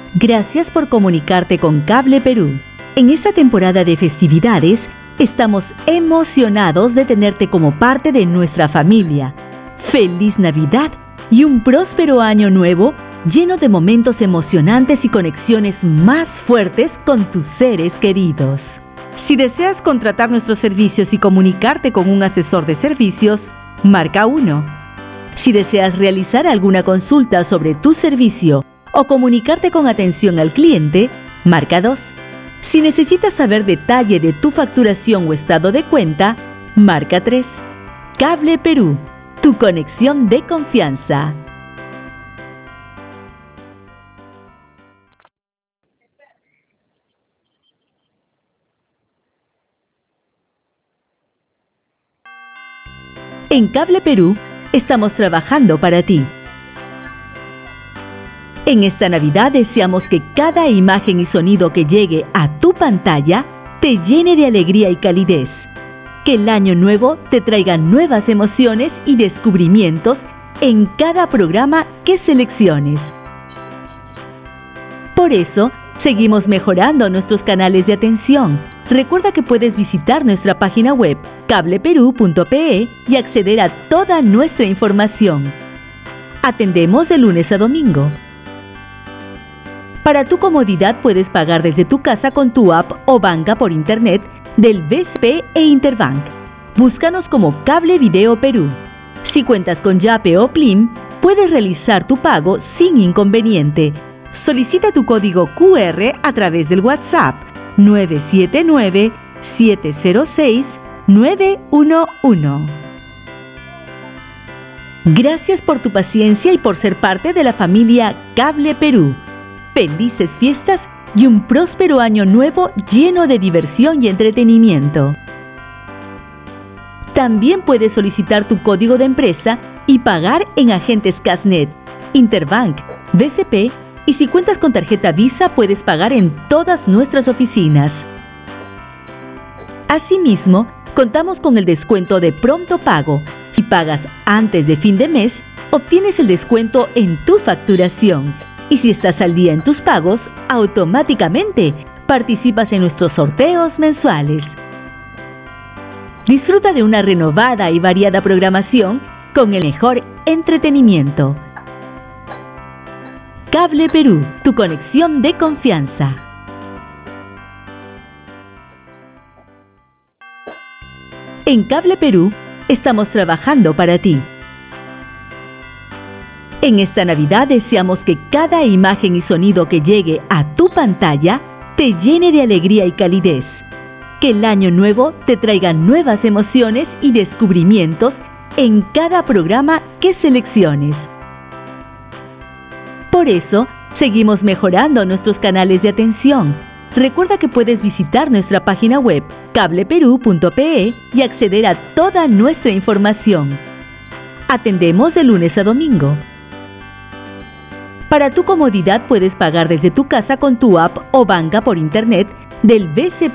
Gracias por comunicarte con Cable Perú. En esta temporada de festividades, estamos emocionados de tenerte como parte de nuestra familia. ¡Feliz Navidad y un próspero año nuevo lleno de momentos emocionantes y conexiones más fuertes con tus seres queridos! Si deseas contratar nuestros servicios y comunicarte con un asesor de servicios, marca 1. Si deseas realizar alguna consulta sobre tu servicio o comunicarte con atención al cliente, marca 2. Si necesitas saber detalle de tu facturación o estado de cuenta, marca 3. Cable Perú, tu conexión de confianza. En Cable Perú, estamos trabajando para ti. En esta Navidad deseamos que cada imagen y sonido que llegue a tu pantalla te llene de alegría y calidez. Que el año nuevo te traiga nuevas emociones y descubrimientos en cada programa que selecciones. Por eso, seguimos mejorando nuestros canales de atención. Recuerda que puedes visitar nuestra página web cableperú.pe y acceder a toda nuestra información. Atendemos de lunes a domingo. Para tu comodidad puedes pagar desde tu casa con tu app o banca por internet del BCP e Interbank. Búscanos como Cable Video Perú. Si cuentas con Yape o Plim, puedes realizar tu pago sin inconveniente. Solicita tu código QR a través del WhatsApp 979-706-911. Gracias por tu paciencia y por ser parte de la familia Cable Perú. Felices fiestas y un próspero año nuevo lleno de diversión y entretenimiento. También puedes solicitar tu código de empresa y pagar en agentes Casnet, Interbank, BCP y si cuentas con tarjeta Visa puedes pagar en todas nuestras oficinas. Asimismo, contamos con el descuento de pronto pago. Si pagas antes de fin de mes, obtienes el descuento en tu facturación. Y si estás al día en tus pagos, automáticamente participas en nuestros sorteos mensuales. Disfruta de una renovada y variada programación con el mejor entretenimiento. Cable Perú, tu conexión de confianza. En Cable Perú, estamos trabajando para ti. En esta Navidad deseamos que cada imagen y sonido que llegue a tu pantalla te llene de alegría y calidez. Que el año nuevo te traiga nuevas emociones y descubrimientos en cada programa que selecciones. Por eso, seguimos mejorando nuestros canales de atención. Recuerda que puedes visitar nuestra página web cableperú.pe y acceder a toda nuestra información. Atendemos de lunes a domingo. Para tu comodidad puedes pagar desde tu casa con tu app o banca por internet del BCP